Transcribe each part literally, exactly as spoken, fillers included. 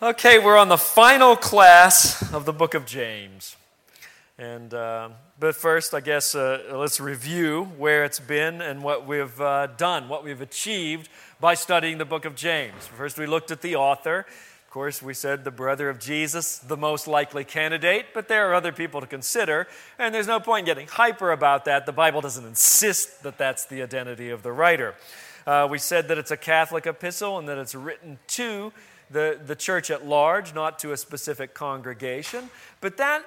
Okay, we're on the final class of the book of James. And uh, but first, I guess, uh, let's review where it's been and what we've uh, done, what we've achieved by studying the book of James. First, we looked at the author. Of course, we said the brother of Jesus, the most likely candidate, but there are other people to consider, and there's no point in getting hyper about that. The Bible doesn't insist that that's the identity of the writer. Uh, we said that it's a Catholic epistle and that it's written to the, the church at large, not to a specific congregation. But that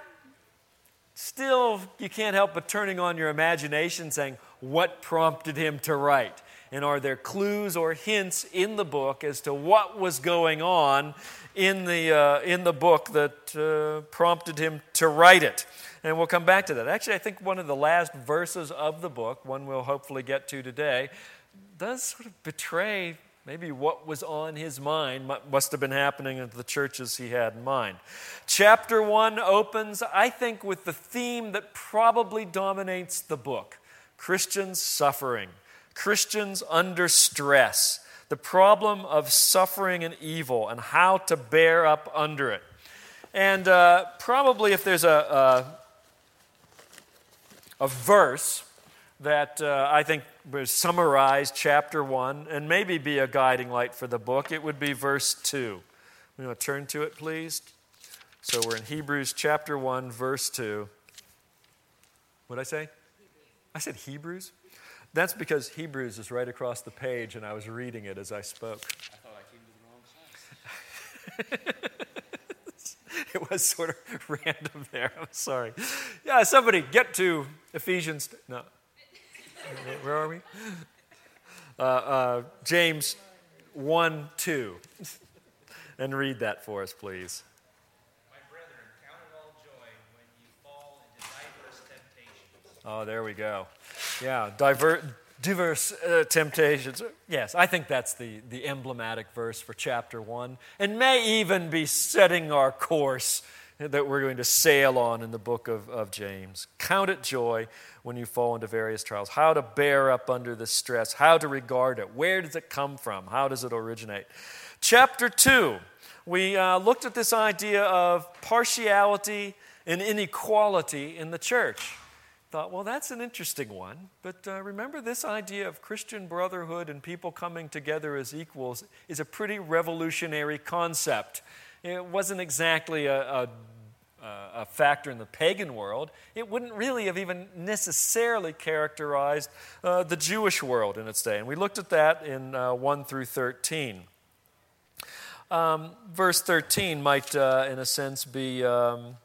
still, you can't help but turning on your imagination saying, what prompted him to write? And are there clues or hints in the book as to what was going on in the, uh, in the book that uh, prompted him to write it? And we'll come back to that. Actually, I think one of the last verses of the book, one we'll hopefully get to today, does sort of betray maybe what was on his mind, must have been happening at the churches he had in mind. Chapter one opens, I think, with the theme that probably dominates the book: Christians suffering, Christians under stress, the problem of suffering and evil, and how to bear up under it. And uh, probably if there's a, a, a verse that uh, I think would summarize chapter one and maybe be a guiding light for the book, it would be verse two. We want to turn to it, please. So we're in Hebrews chapter one, verse two. What did I say? I said Hebrews? That's because Hebrews is right across the page and I was reading it as I spoke. I thought I came to the wrong side. It was sort of random there. I'm sorry. Yeah, somebody get to Ephesians. No. Where are we? Uh, uh, James one two. And read that for us, please. My brethren, count it all joy when you fall into diverse temptations. Oh, there we go. Yeah, diver, diverse uh, temptations. Yes, I think that's the, the emblematic verse for chapter one, and may even be setting our course that we're going to sail on in the book of, of James. Count it joy when you fall into various trials. How to bear up under the stress. How to regard it. Where does it come from? How does it originate? Chapter two, we uh, looked at this idea of partiality and inequality in the church. Thought, well, that's an interesting one. But uh, remember, this idea of Christian brotherhood and people coming together as equals is a pretty revolutionary concept. It wasn't exactly a, a, a factor in the pagan world. It wouldn't really have even necessarily characterized uh, the Jewish world in its day. And we looked at that in uh, one through thirteen. Um, verse thirteen might, uh, in a sense, be um,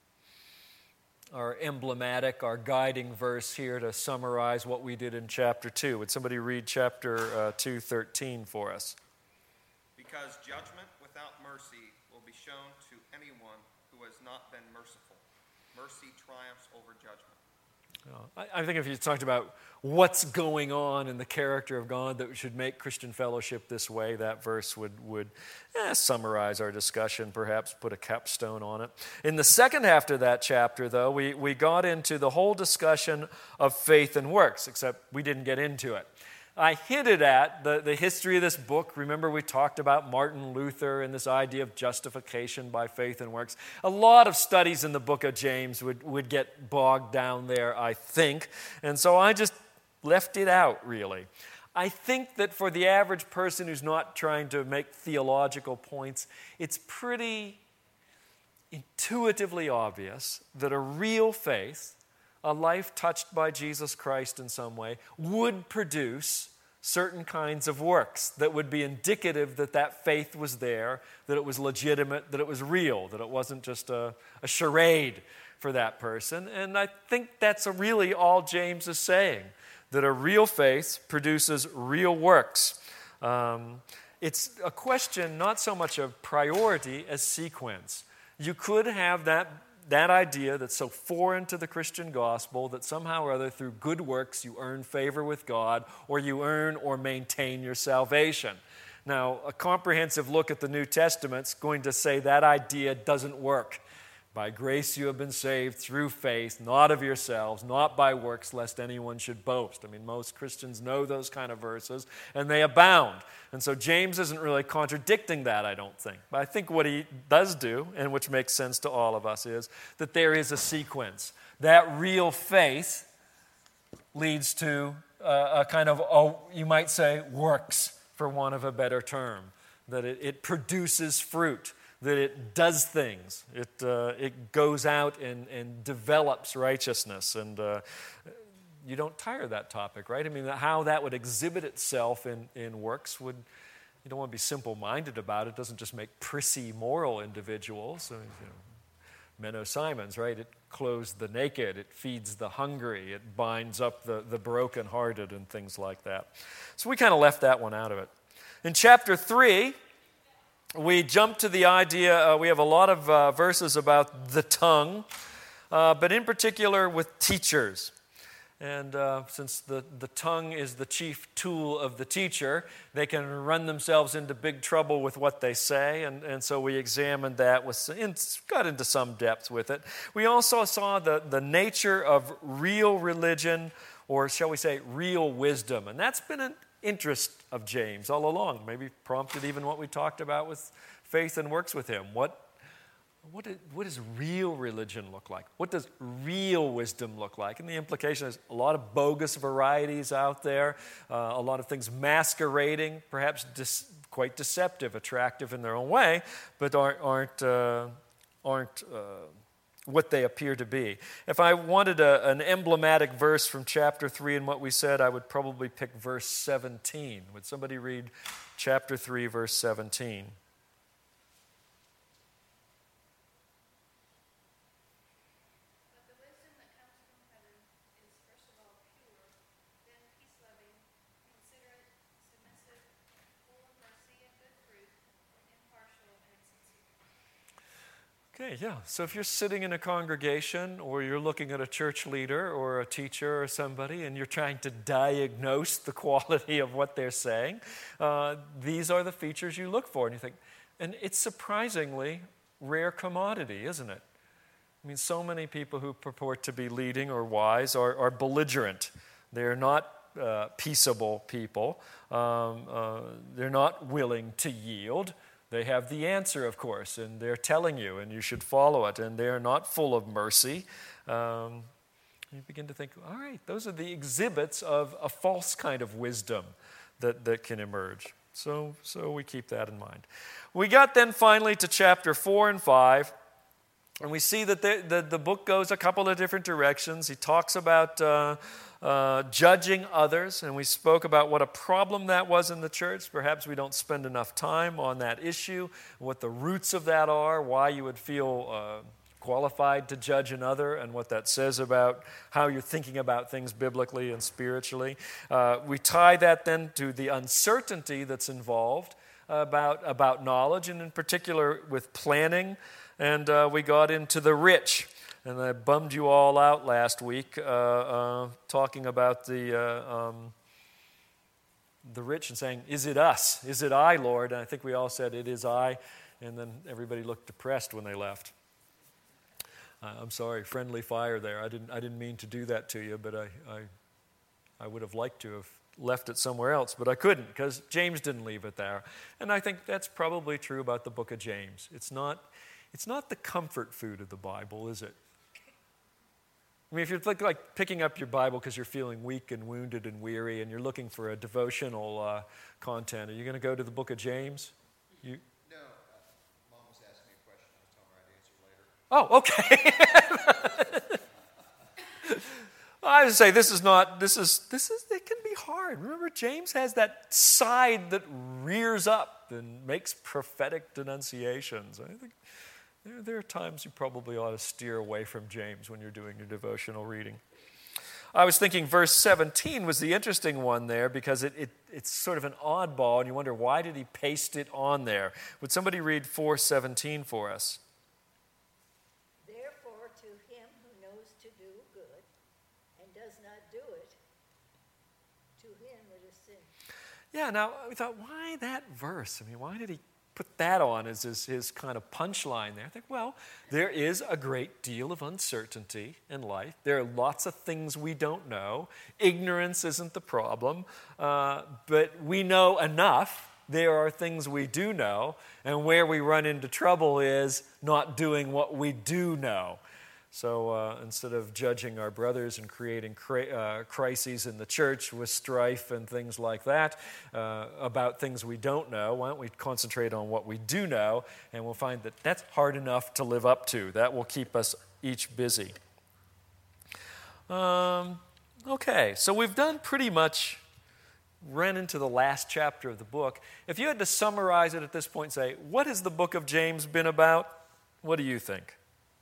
our emblematic, our guiding verse here to summarize what we did in chapter two. Would somebody read chapter uh, two, thirteen for us? Because judgment without mercy will be shown to anyone who has not been merciful. Mercy triumphs over judgment. I, I think if you talked about what's going on in the character of God that should make Christian fellowship this way, that verse would, would eh, summarize our discussion, perhaps put a capstone on it. In the second half of that chapter, though, we, we got into the whole discussion of faith and works, except we didn't get into it. I hinted at the, the history of this book. Remember, we talked about Martin Luther and this idea of justification by faith and works. A lot of studies in the book of James would, would get bogged down there, I think. And so I just left it out, really. I think that for the average person who's not trying to make theological points, it's pretty intuitively obvious that a real faith, a life touched by Jesus Christ in some way, would produce certain kinds of works that would be indicative that that faith was there, that it was legitimate, that it was real, that it wasn't just a, a charade for that person. And I think that's really all James is saying, that a real faith produces real works. Um, it's a question not so much of priority as sequence. You could have that That idea that's so foreign to the Christian gospel that somehow or other through good works you earn favor with God or you earn or maintain your salvation. Now, a comprehensive look at the New Testament's going to say that idea doesn't work. By grace you have been saved through faith, not of yourselves, not by works, lest anyone should boast. I mean, most Christians know those kind of verses, and they abound. And so James isn't really contradicting that, I don't think. But I think what he does do, and which makes sense to all of us, is that there is a sequence. That real faith leads to uh, a kind of, oh, you might say, works, for want of a better term. That it, it produces fruit. That it does things. It uh, it goes out and, and develops righteousness. And uh, you don't tire of that topic, right? I mean, how that would exhibit itself in, in works would, you don't want to be simple-minded about it. It doesn't just make prissy moral individuals. I mean, you know, Menno Simons, right? It clothes the naked. It feeds the hungry. It binds up the, the brokenhearted and things like that. So we kind of left that one out of it. In chapter three, we jump to the idea, uh, we have a lot of uh, verses about the tongue, uh, but in particular with teachers. And uh, since the, the tongue is the chief tool of the teacher, they can run themselves into big trouble with what they say. And, and so we examined that, with, in, got into some depth with it. We also saw the, the nature of real religion, or shall we say real wisdom. And that's been an interest of James all along, maybe prompted even what we talked about with faith and works with him. What, what, is, what does real religion look like? What does real wisdom look like? And the implication is a lot of bogus varieties out there, uh, a lot of things masquerading, perhaps dis, quite deceptive, attractive in their own way, but aren't, aren't, uh, aren't uh, what they appear to be. If I wanted a, an emblematic verse from chapter three and what we said, I would probably pick verse seventeen. Would somebody read chapter three, verse seventeen? But the wisdom that comes from heaven is first of all pure, then peace-loving, considerate, submissive, full of mercy and good fruit, impartial and sincere. Okay, yeah. So if you're sitting in a congregation or you're looking at a church leader or a teacher or somebody and you're trying to diagnose the quality of what they're saying, uh, these are the features you look for. And you think, and it's surprisingly rare commodity, isn't it? I mean, so many people who purport to be leading or wise are, are belligerent. They're not uh, peaceable people. Um, uh, they're not willing to yield. They have the answer, of course, and they're telling you, and you should follow it, and they're not full of mercy. Um, you begin to think, all right, those are the exhibits of a false kind of wisdom that, that can emerge. So, so we keep that in mind. We got then finally to chapter four and five, and we see that the, the, the book goes a couple of different directions. He talks about uh, uh, judging others, and we spoke about what a problem that was in the church. Perhaps we don't spend enough time on that issue, what the roots of that are, why you would feel uh, qualified to judge another, and what that says about how you're thinking about things biblically and spiritually. Uh, we tie that then to the uncertainty that's involved about, about knowledge, and in particular with planning. And uh, we got into the rich. And I bummed you all out last week uh, uh, talking about the uh, um, the rich and saying, is it us? Is it I, Lord? And I think we all said, it is I. And then everybody looked depressed when they left. Uh, I'm sorry, friendly fire there. I didn't I didn't mean to do that to you, but I, I, I would have liked to have left it somewhere else, but I couldn't because James didn't leave it there. And I think that's probably true about the book of James. It's not, it's not the comfort food of the Bible, is it? I mean, if you're like picking up your Bible because you're feeling weak and wounded and weary and you're looking for a devotional uh, content, are you going to go to the book of James? You... No, uh, Mom was asking me a question. I was telling her I'd answer later. Oh, okay. I would say this is not, this is, this is, it can be hard. Remember, James has that side that rears up and makes prophetic denunciations. I think there, there are times you probably ought to steer away from James when you're doing your devotional reading. I was thinking verse seventeen was the interesting one there because it, it, it's sort of an oddball, and you wonder, why did he paste it on there? Would somebody read four seventeen for us? Therefore, to him who knows to do good and does not do it, to him it is sin. Yeah, now we thought, why that verse? I mean, why did he put that on as his, his kind of punchline there. I think, well, there is a great deal of uncertainty in life. There are lots of things we don't know. Ignorance isn't the problem, uh, but we know enough. There are things we do know, and where we run into trouble is not doing what we do know. So uh, instead of judging our brothers and creating cri- uh, crises in the church with strife and things like that uh, about things we don't know, why don't we concentrate on what we do know, and we'll find that that's hard enough to live up to. That will keep us each busy. Um, okay, so we've done pretty much ran into the last chapter of the book. If you had to summarize it at this point and say, what has the book of James been about? What do you think?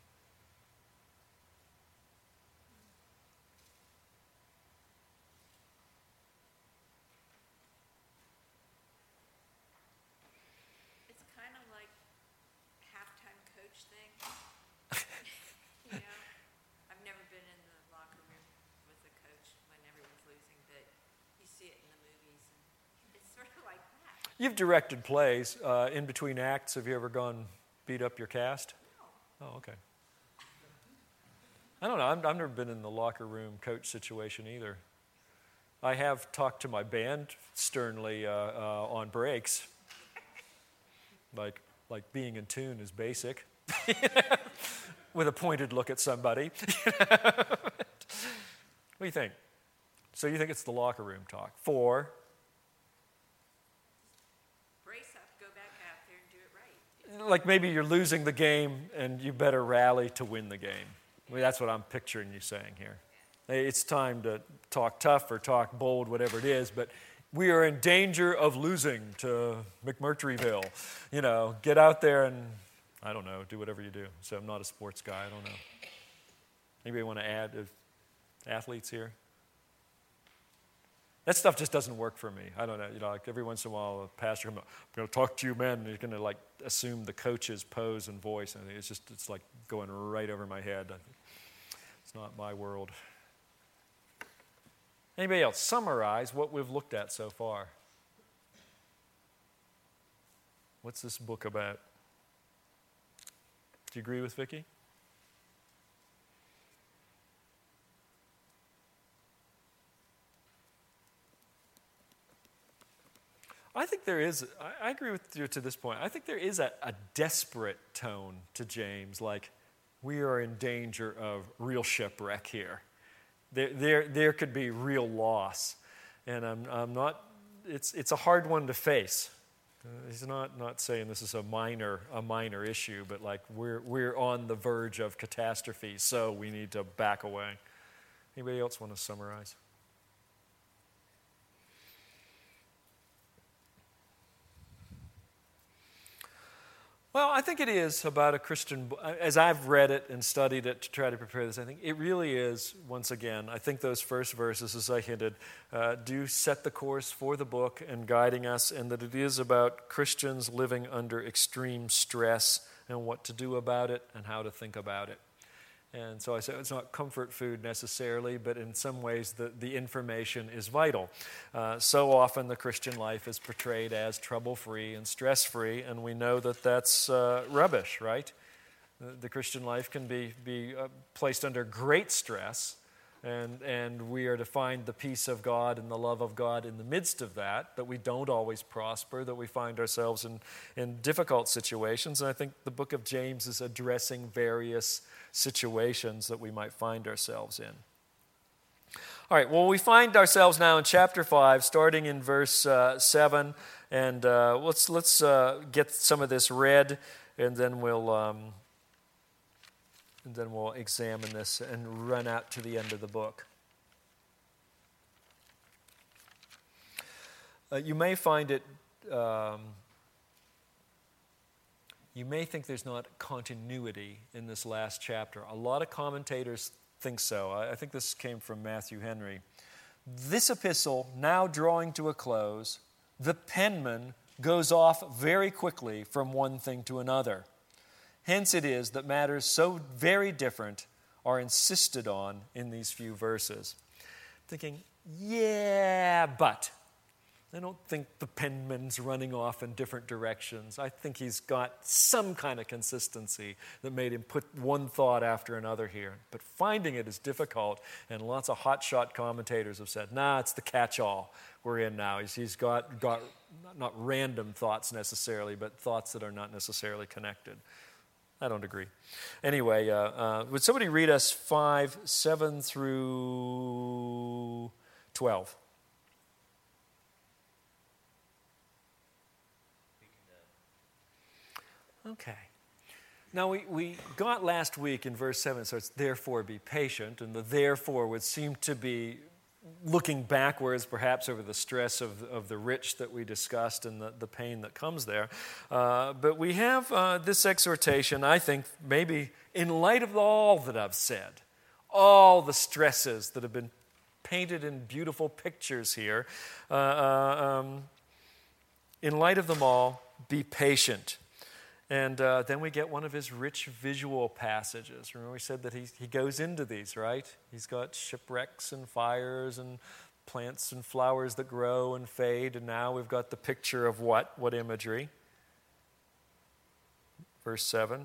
It's kind of like halftime coach thing. You know, I've never been in the locker room with a coach when everyone's losing, but you see it in the movies, and it's sort of like that. You've directed plays uh, in between acts. Have you ever gone beat up your cast? No. Oh, okay. I don't know. I've, I've never been in the locker room coach situation either. I have talked to my band sternly uh, uh, on breaks. Like, like being in tune is basic. With a pointed look at somebody. What do you think? So you think it's the locker room talk. Four. Brace up, go back out there and do it right. Like maybe you're losing the game and you better rally to win the game. I mean, that's what I'm picturing you saying here. It's time to talk tough or talk bold, whatever it is, but we are in danger of losing to McMurtryville. You know, get out there and, I don't know, do whatever you do. So I'm not a sports guy, I don't know. Anybody want to add uh, athletes here? That stuff just doesn't work for me. I don't know. You know, like every once in a while, a pastor comes up, I'm going to talk to you, man, and you're going to like assume the coach's pose and voice. And it's just, it's like going right over my head. It's not my world. Anybody else? Summarize what we've looked at so far. What's this book about? Do you agree with Vicki? I think there is, I, I agree with you to this point. I think there is a, a desperate tone to James, like we are in danger of real shipwreck here. There, there, there could be real loss. And I'm, I'm not, it's, it's a hard one to face. Uh, he's not, not saying this is a minor, a minor issue, but like we're, we're on the verge of catastrophe, so we need to back away. Anybody else want to summarize? Well, I think it is about a Christian, as I've read it and studied it to try to prepare this, I think it really is, once again, I think those first verses, as I hinted, uh, do set the course for the book and guiding us, and that it is about Christians living under extreme stress and what to do about it and how to think about it. And so I say it's not comfort food necessarily, but in some ways the, the information is vital. Uh, so often the Christian life is portrayed as trouble-free and stress-free, and we know that that's uh, rubbish, right? The, the Christian life can be, be uh, placed under great stress, and, and we are to find the peace of God and the love of God in the midst of that, that we don't always prosper, that we find ourselves in, in difficult situations. And I think the book of James is addressing various situations that we might find ourselves in. All right, well, we find ourselves now in chapter five, starting in verse uh, seven, and uh, let's let's uh, get some of this read, and then we'll um, and then we'll examine this and run out to the end of the book. Uh, you may find it. Um, You may think there's not continuity in this last chapter. A lot of commentators think so. I think this came from Matthew Henry. This epistle, now drawing to a close, the penman goes off very quickly from one thing to another. Hence it is that matters so very different are insisted on in these few verses. Thinking, yeah, but. I don't think the penman's running off in different directions. I think he's got some kind of consistency that made him put one thought after another here. But finding it is difficult, and lots of hotshot commentators have said, nah, it's the catch-all we're in now. He's, he's got, got not random thoughts necessarily, but thoughts that are not necessarily connected. I don't agree. Anyway, uh, uh, would somebody read us five, seven through twelve? Okay. Now, we, we got last week in verse seven, so it's therefore be patient, and the therefore would seem to be looking backwards, perhaps over the stress of, of the rich that we discussed and the, the pain that comes there. Uh, but we have uh, this exhortation, I think, maybe in light of all that I've said, all the stresses that have been painted in beautiful pictures here, uh, uh, um, in light of them all, be patient. And uh, then we get one of his rich visual passages. Remember we said that he, he goes into these, right? He's got shipwrecks and fires and plants and flowers that grow and fade. And now we've got the picture of what? What imagery? Verse seven.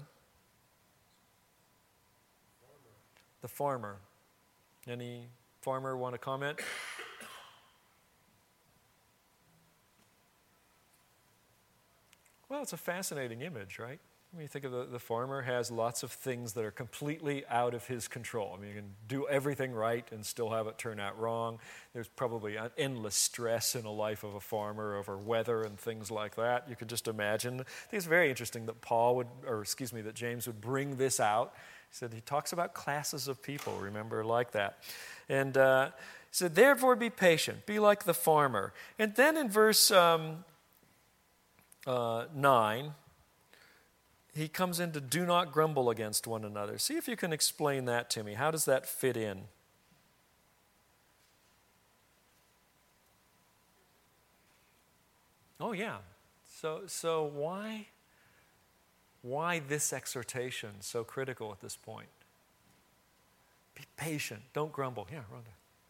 The farmer. Any farmer want to comment? Well, it's a fascinating image, right? When you think of the, the farmer has lots of things that are completely out of his control. I mean, you can do everything right and still have it turn out wrong. There's probably an endless stress in a life of a farmer over weather and things like that. You could just imagine. I think it's very interesting that Paul would, or excuse me, that James would bring this out. He said he talks about classes of people, remember, like that. And uh, he said, therefore be patient, be like the farmer. And then in verse... Um, Uh, nine, he comes into do not grumble against one another. See if you can explain that to me. How does that fit in? Oh yeah. So so why why this exhortation so critical at this point? Be patient. Don't grumble. Yeah, Rhonda.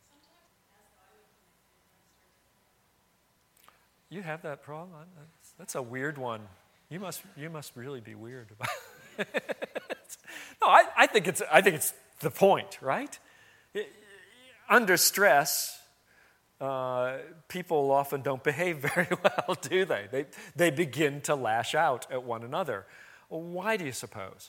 You have that problem? That's, that's a weird one. You must you must really be weird about it. No, I, I think it's I think it's the point, right? It, under stress, uh, people often don't behave very well, do they? They they begin to lash out at one another. Why do you suppose?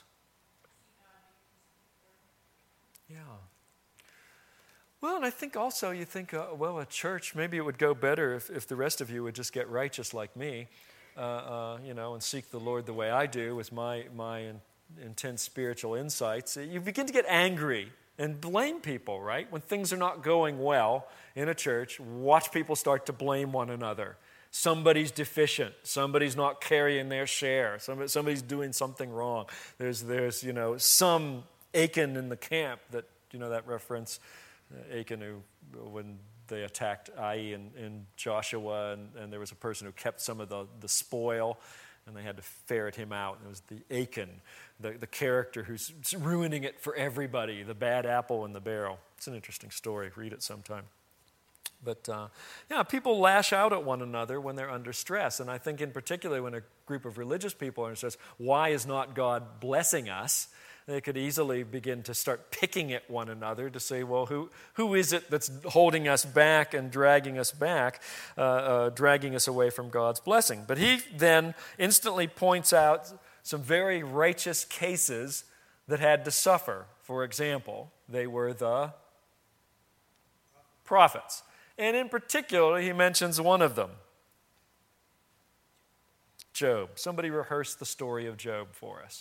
Yeah. Well, and I think also you think, uh, well, a church, maybe it would go better if, if the rest of you would just get righteous like me, uh, uh, you know, and seek the Lord the way I do with my, my in, intense spiritual insights. You begin to get angry and blame people, right? When things are not going well in a church, watch people start to blame one another. Somebody's deficient. Somebody's not carrying their share. Somebody, somebody's doing something wrong. There's, there's, you know, some Achan in the camp that, you know, that reference, Achan, who, when they attacked Ai and, and Joshua, and, and there was a person who kept some of the, the spoil, and they had to ferret him out. And it was the Achan, the, the character who's ruining it for everybody, the bad apple in the barrel. It's an interesting story. Read it sometime. But, uh, yeah, people lash out at one another when they're under stress. And I think in particular when a group of religious people are under stress, why is not God blessing us? They could easily begin to start picking at one another to say, well, who who is it that's holding us back and dragging us back, uh, uh, dragging us away from God's blessing? But he then instantly points out some very righteous cases that had to suffer. For example, they were the prophets. And in particular, he mentions one of them, Job. Somebody rehearse the story of Job for us.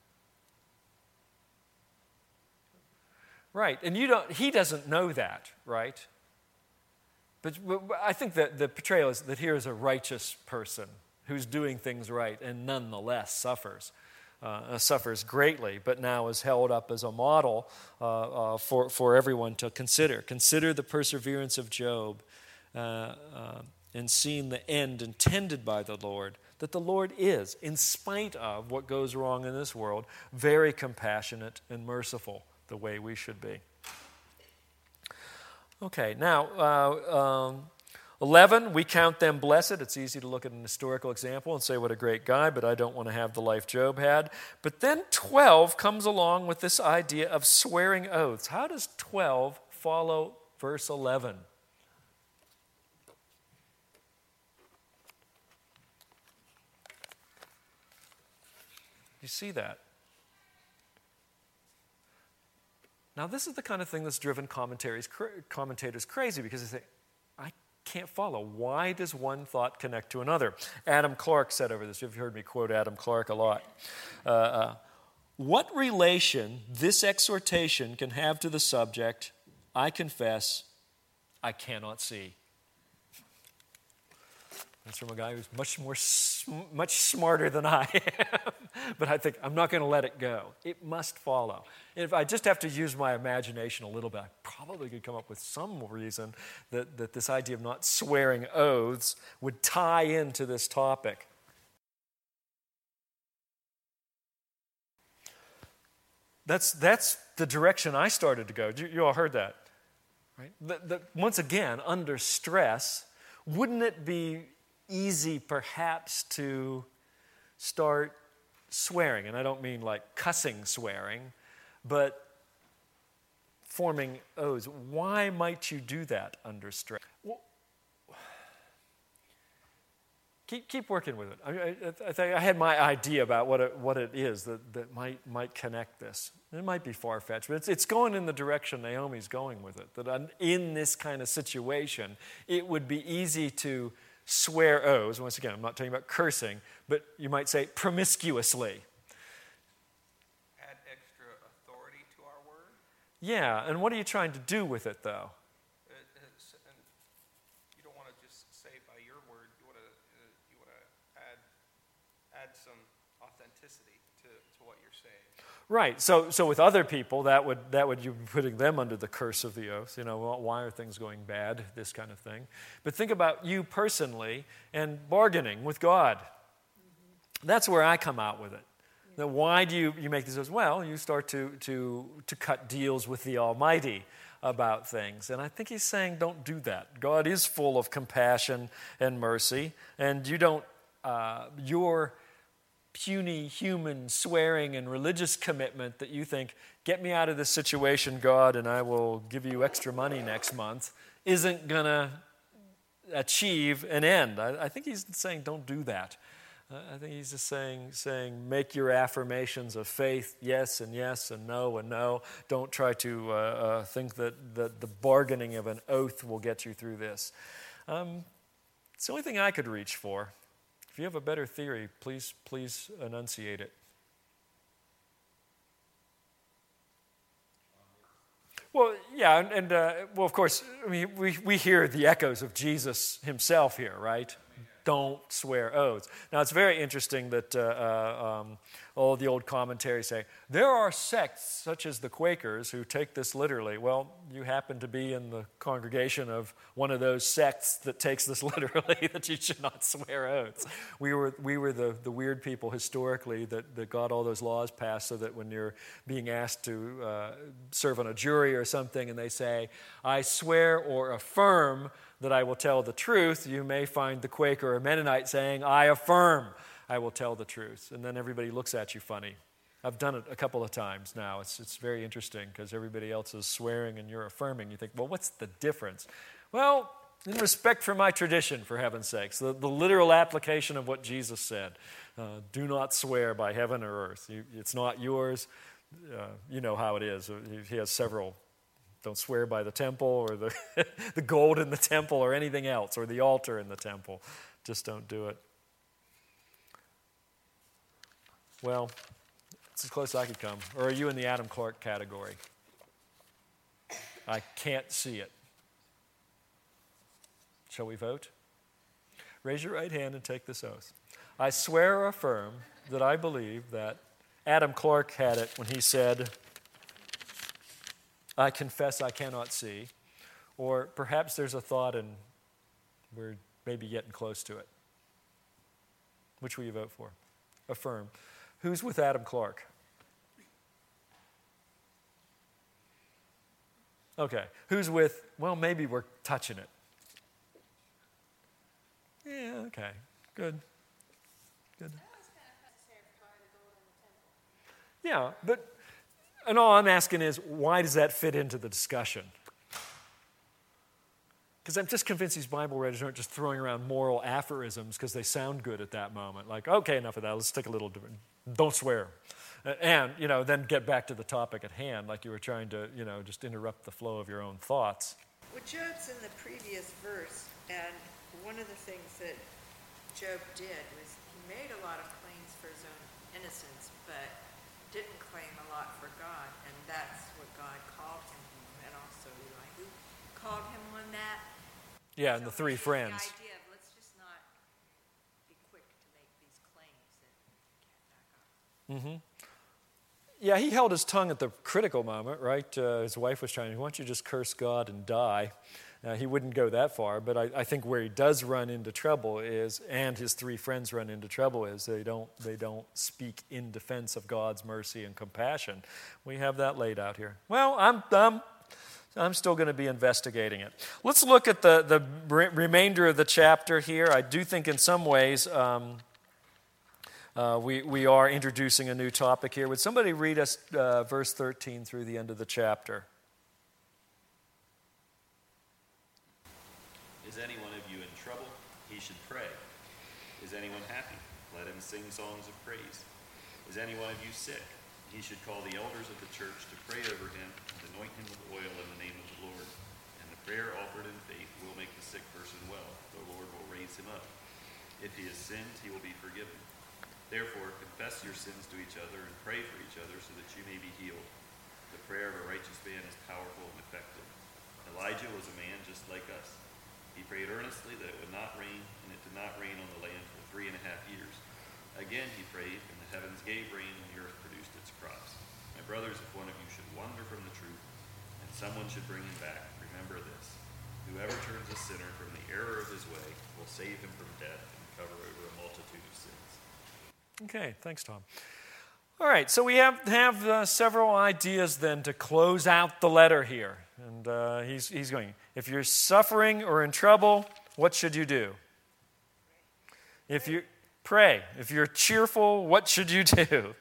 Right, and you don't. He doesn't know that, right? But I think that the portrayal is that here is a righteous person who's doing things right and nonetheless suffers, uh, suffers greatly, but now is held up as a model uh, uh, for, for everyone to consider. Consider the perseverance of Job uh, uh, and seeing the end intended by the Lord, that the Lord is, in spite of what goes wrong in this world, very compassionate and merciful, the way we should be. Okay, now, uh, um, eleven, we count them blessed. It's easy to look at an historical example and say, what a great guy, but I don't want to have the life Job had. But then twelve comes along with this idea of swearing oaths. How does twelve follow verse eleven? You see that? Now, this is the kind of thing that's driven commentaries, commentators crazy because they say, I can't follow. Why does one thought connect to another? Adam Clarke said over this. You've heard me quote Adam Clarke a lot. Uh, uh, what relation this exhortation can have to the subject, I confess, I cannot see. That's from a guy who's much more, much smarter than I am. But I think I'm not going to let it go. It must follow. If I just have to use my imagination a little bit, I probably could come up with some reason that, that this idea of not swearing oaths would tie into this topic. That's, that's the direction I started to go. You, you all heard that, right? The, the, once again, under stress, wouldn't it be easy perhaps to start swearing? And I don't mean like cussing swearing, but forming oaths. Why might you do that under stress? Well, keep keep working with it. I, I, I think I had my idea about what it, what it is that, that might might connect this. It might be far-fetched, but it's, it's going in the direction Naomi's going with it. That in this kind of situation, it would be easy to swear oaths. Once again, I'm not talking about cursing, but you might say promiscuously. Add extra authority to our word. Yeah, and what are you trying to do with it, though? It, it's, and you don't want to just say by your word. You want to uh, you want to add add some authenticity to, to what you're saying. Right. So, so with other people, that would that would you be putting them under the curse of the oath. You know, well, why are things going bad? This kind of thing. But think about you personally and bargaining with God. Mm-hmm. That's where I come out with it. Yeah. Now, why do you, you make these oaths? Well, you start to to to cut deals with the Almighty about things, and I think He's saying, don't do that. God is full of compassion and mercy, and you don't. Uh, your puny human swearing and religious commitment that you think, get me out of this situation, God, and I will give you extra money next month, isn't going to achieve an end. I, I think he's saying don't do that. Uh, I think he's just saying, saying make your affirmations of faith, yes and yes and no and no. Don't try to uh, uh, think that, that the bargaining of an oath will get you through this. Um, it's the only thing I could reach for. If you have a better theory, please, please enunciate it. Well, yeah, and, and uh, well, of course, I mean, we, we hear the echoes of Jesus himself here, right? Don't swear oaths. Now, it's very interesting that uh, uh, um, all the old commentaries say, there are sects such as the Quakers who take this literally. Well, you happen to be in the congregation of one of those sects that takes this literally, that you should not swear oaths. We were we were the, the weird people historically that, that got all those laws passed so that when you're being asked to uh, serve on a jury or something and they say, I swear or affirm that I will tell the truth, you may find the Quaker or Mennonite saying, I affirm I will tell the truth. And then everybody looks at you funny. I've done it a couple of times now. It's, it's very interesting because everybody else is swearing and you're affirming. You think, well, what's the difference? Well, in respect for my tradition, for heaven's sakes, the, the literal application of what Jesus said. Uh, do not swear by heaven or earth. You, it's not yours. Uh, you know how it is. He has several. Don't swear by the temple or the, the gold in the temple or anything else or the altar in the temple. Just don't do it. Well, it's as close as I could come. Or are you in the Adam Clarke category? I can't see it. Shall we vote? Raise your right hand and take this oath. I swear or affirm that I believe that Adam Clarke had it when he said, I confess I cannot see. Or perhaps there's a thought and we're maybe getting close to it. Which will you vote for? Affirm. Who's with Adam Clarke? Okay. Who's with, well, maybe we're touching it. Yeah, okay. Good. Good. Yeah, but and all I'm asking is, why does that fit into the discussion? Because I'm just convinced these Bible readers aren't just throwing around moral aphorisms because they sound good at that moment. Like, okay, enough of that. Let's take a little different. Don't swear. And, you know, then get back to the topic at hand, like you were trying to, you know, just interrupt the flow of your own thoughts. Well, Job's in the previous verse, and one of the things that Job did was he made a lot of claims for his own innocence, but didn't claim a lot for God, and that's what God called him, and also Elihu called him on that. Yeah, and So the three it's friends. The idea of let's just not be quick to make these claims that can't back up. Mm-hmm. Yeah, he held his tongue at the critical moment, right? Uh, his wife was trying, why don't you just curse God and die? Uh, he wouldn't go that far, but I, I think where he does run into trouble is, and his three friends run into trouble, is they don't they don't speak in defense of God's mercy and compassion. We have that laid out here. Well, I'm I'm, I'm still going to be investigating it. Let's look at the, the re- remainder of the chapter here. I do think in some ways um, uh, we, we are introducing a new topic here. Would somebody read us uh, verse thirteen through the end of the chapter? Is any one of you in trouble? He should pray. Is anyone happy? Let him sing songs of praise. Is any one of you sick? He should call the elders of the church to pray over him and anoint him with oil in the name of the Lord. And the prayer offered in faith will make the sick person well. The Lord will raise him up. If he has sinned, he will be forgiven. Therefore, confess your sins to each other and pray for each other so that you may be healed. The prayer of a righteous man is powerful and effective. Elijah was a man just like us. He prayed earnestly that it would not rain, and it did not rain on the land for three and a half years. Again he prayed, and the heavens gave rain, and the earth produced its crops. My brothers, if one of you should wander from the truth, and someone should bring him back, remember this. Whoever turns a sinner from the error of his way will save him from death and cover over a multitude of sins. Okay, thanks, Tom. All right, so we have, have uh, several ideas then to close out the letter here. And uh, he's, he's going, if you're suffering or in trouble, what should you do? If you pray. If you're cheerful, what should you do? Praise.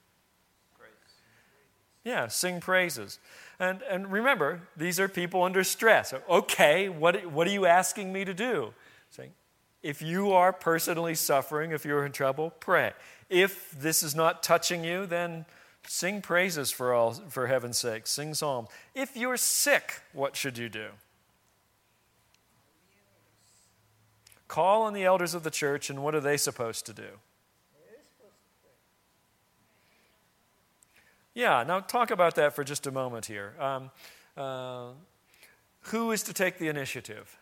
Yeah, sing praises. And, and remember, these are people under stress. Okay, what, what are you asking me to do? Saying, if you are personally suffering, if you're in trouble, pray. If this is not touching you, then sing praises for all, for heaven's sake. Sing psalms. If you're sick, what should you do? Call on the elders of the church, and what are they supposed to do? Yeah, now talk about that for just a moment here. Um, uh, who is to take the initiative?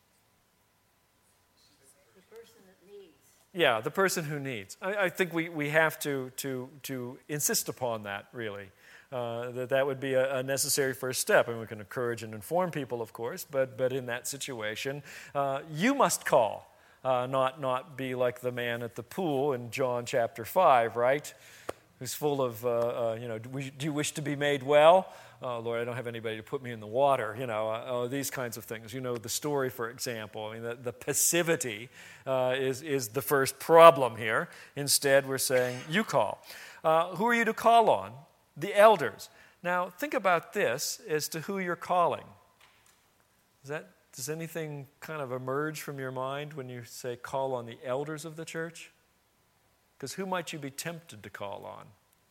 The person that needs. Yeah, the person who needs. I, I think we, we have to, to, to insist upon that, really. Uh, that that would be a, a necessary first step. And we can encourage and inform people, of course, but, but in that situation, uh, you must call, uh, not, not be like the man at the pool in John chapter five, right? Who's full of, uh, uh, you know, do, we, do you wish to be made well? Oh, Lord, I don't have anybody to put me in the water, you know, uh, oh, these kinds of things. You know, the story, for example. I mean, the, the passivity uh, is, is the first problem here. Instead, we're saying, you call. Uh, who are you to call on? The elders. Now, think about this as to who you're calling. Is that, does anything kind of emerge from your mind when you say call on the elders of the church? Because who might you be tempted to call on?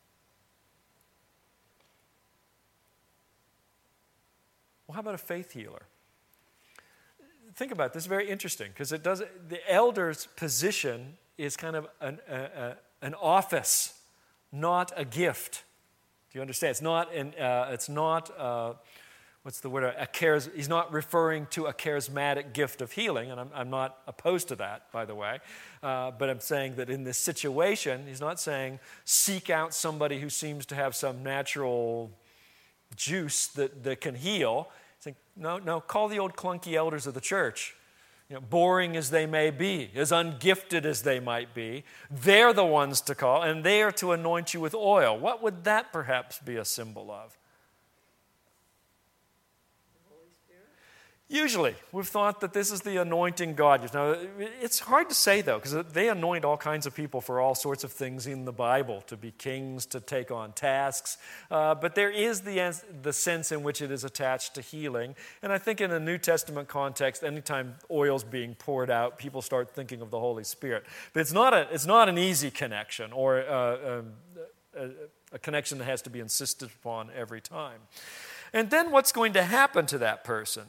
Well, how about a faith healer? Think about it. This is very interesting because it does. The elder's position is kind of an, a, a, an office, not a gift. Do you understand? It's not. An, uh, it's not. Uh, what's the word? A charis, he's not referring to a charismatic gift of healing, and I'm, I'm not opposed to that, by the way. Uh, but I'm saying that in this situation, he's not saying seek out somebody who seems to have some natural juice that, that can heal. He's saying, no, no, call the old clunky elders of the church. You know, boring as they may be, as ungifted as they might be, they're the ones to call, and they are to anoint you with oil. What would that perhaps be a symbol of? Usually, we've thought that this is the anointing God uses. Now, it's hard to say, though, because they anoint all kinds of people for all sorts of things in the Bible, to be kings, to take on tasks. Uh, but there is the, the sense in which it is attached to healing. And I think in a New Testament context, anytime oil's being poured out, people start thinking of the Holy Spirit. But it's not, a, it's not an easy connection, or uh, a, a, a connection that has to be insisted upon every time. And then what's going to happen to that person?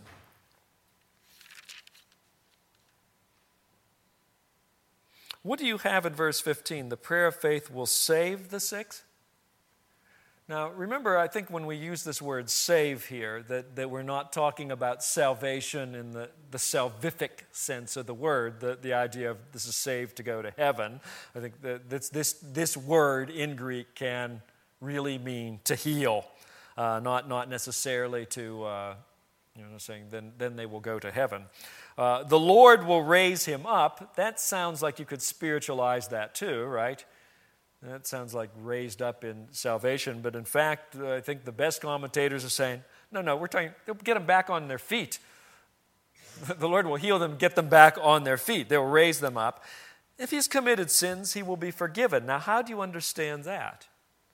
What do you have in verse fifteen? The prayer of faith will save the sick. Now, remember, I think when we use this word save here, that, that we're not talking about salvation in the, the salvific sense of the word, the, the idea of this is saved to go to heaven. I think that this, this, this word in Greek can really mean to heal, uh, not, not necessarily to, uh, you know, saying then, then they will go to heaven. Uh, the Lord will raise him up. That sounds like you could spiritualize that too, right? That sounds like raised up in salvation. But in fact, I think the best commentators are saying, no, no, we're talking, they'll get them back on their feet. The Lord will heal them, get them back on their feet. They'll raise them up. If he's committed sins, he will be forgiven. Now, how do you understand that?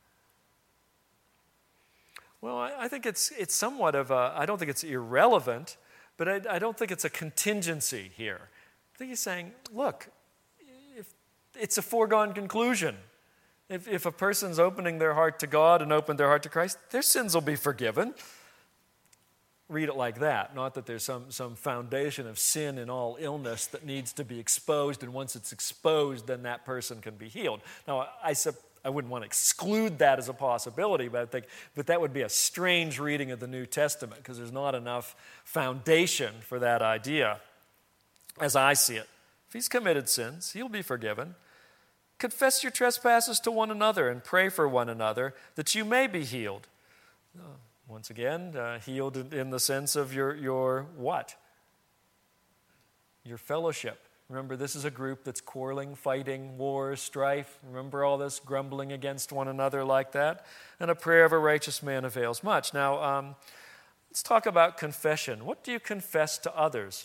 Well, I, I think it's it's somewhat of a, I don't think it's irrelevant, but I, I don't think it's a contingency here. I think he's saying, look, if it's a foregone conclusion. If, if a person's opening their heart to God and opened their heart to Christ, their sins will be forgiven. Read it like that, not that there's some, some foundation of sin in all illness that needs to be exposed, and once it's exposed, then that person can be healed. Now, I, I wouldn't want to exclude that as a possibility, but I think but that would be a strange reading of the New Testament, because there's not enough foundation for that idea, as I see it. If he's committed sins, he'll be forgiven. Confess your trespasses to one another and pray for one another that you may be healed. Once again, uh, healed in the sense of your, your what? Your fellowship. Remember, this is a group that's quarreling, fighting, wars, strife. Remember all this grumbling against one another like that? And a prayer of a righteous man avails much. Now, um, let's talk about confession. What do you confess to others?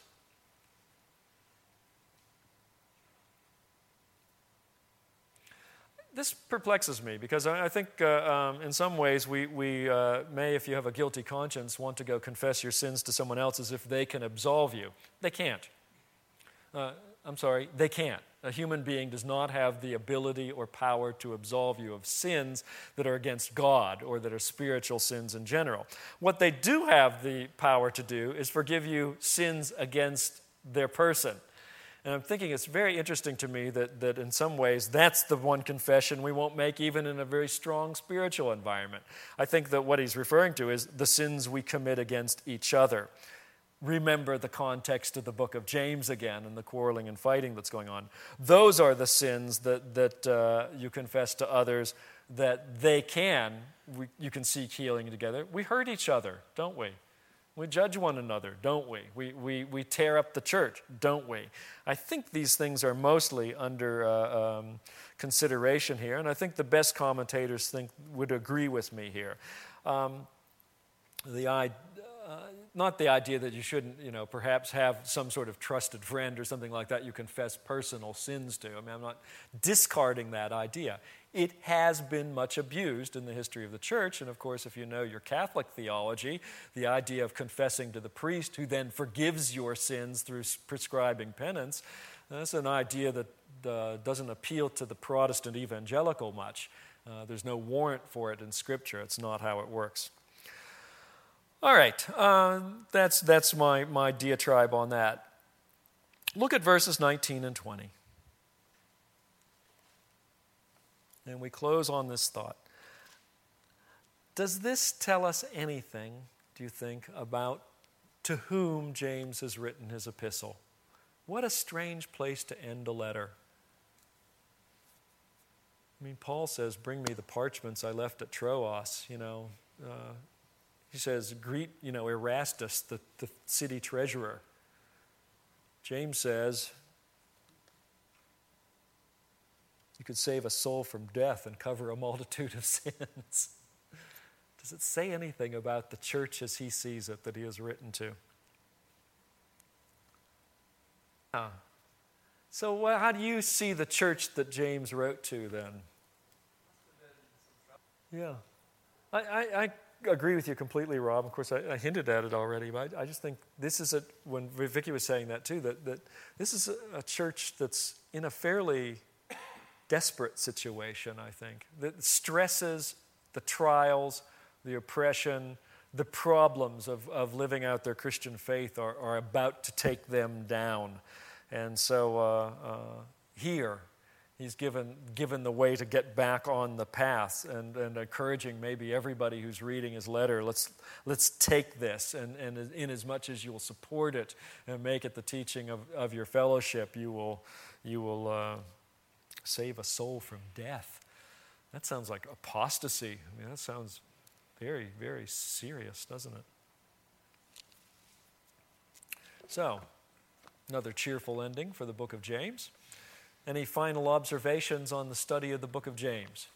This perplexes me, because I think uh, um, in some ways we, we uh, may, if you have a guilty conscience, want to go confess your sins to someone else as if they can absolve you. They can't. Uh, I'm sorry, they can't. A human being does not have the ability or power to absolve you of sins that are against God or that are spiritual sins in general. What they do have the power to do is forgive you sins against their person. And I'm thinking it's very interesting to me that, that in some ways that's the one confession we won't make even in a very strong spiritual environment. I think that what he's referring to is the sins we commit against each other. Remember the context of the book of James again and the quarreling and fighting that's going on. Those are the sins that, that uh, you confess to others that they can, we, you can seek healing together. We hurt each other, don't we? We judge one another, don't we? We, we, we tear up the church, don't we? I think these things are mostly under uh, um, consideration here, and I think the best commentators think would agree with me here. Um, the uh, not the idea that you shouldn't, you know, perhaps have some sort of trusted friend or something like that you confess personal sins to. I mean, I'm not discarding that idea. It has been much abused in the history of the church, and of course, if you know your Catholic theology, the idea of confessing to the priest who then forgives your sins through prescribing penance, that's an idea that uh, doesn't appeal to the Protestant evangelical much. Uh, there's no warrant for it in Scripture. It's not how it works. All right, uh, that's, that's my, my diatribe on that. Look at verses nineteen and twenty. And we close on this thought. Does this tell us anything, do you think, about to whom James has written his epistle? What a strange place to end a letter. I mean, Paul says, bring me the parchments I left at Troas, you know. Uh, he says, greet, you know, Erastus, the, the city treasurer. James says, you could save a soul from death and cover a multitude of sins. Does it say anything about the church as he sees it that he has written to? Yeah. So well, how do you see the church that James wrote to then? Yeah. I, I, I agree with you completely, Rob. Of course, I, I hinted at it already, but I, I just think this is a, when Vicki was saying that too, that, that this is a, a church that's in a fairly desperate situation, I think, that stresses the trials, the oppression, the problems of, of living out their Christian faith are, are about to take them down. And so uh, uh, here, he's given given the way to get back on the path, and, and encouraging maybe everybody who's reading his letter, let's let's take this, and, and in as much as you will support it and make it the teaching of, of your fellowship, you will, you will uh, save a soul from death. That sounds like apostasy. I mean, that sounds very, very serious, doesn't it? So, another cheerful ending for the book of James. Any final observations on the study of the book of James?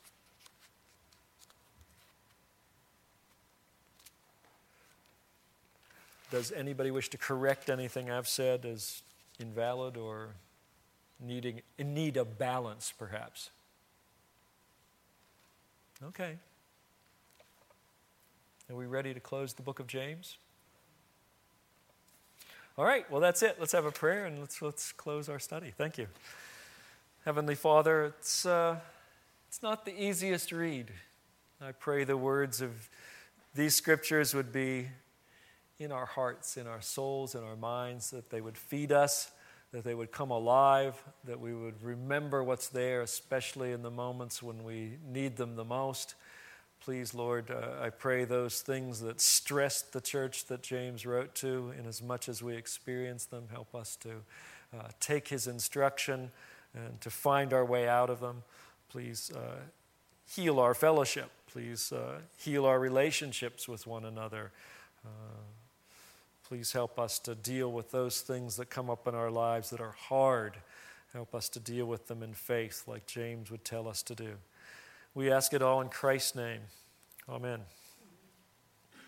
Does anybody wish to correct anything I've said as invalid or needing in need of balance, perhaps? Okay. Are we ready to close the book of James? All right, well, that's it. Let's have a prayer and let's let's close our study. Thank you. Heavenly Father, it's, uh, it's not the easiest read. I pray the words of these scriptures would be in our hearts, in our souls, in our minds, that they would feed us, that they would come alive, that we would remember what's there, especially in the moments when we need them the most. Please, Lord, uh, I pray those things that stressed the church that James wrote to, in as much as we experience them, help us to uh, take his instruction and to find our way out of them. Please uh, heal our fellowship. Please uh, heal our relationships with one another. Uh, please help us to deal with those things that come up in our lives that are hard. Help us to deal with them in faith, like James would tell us to do. We ask it all in Christ's name. Amen.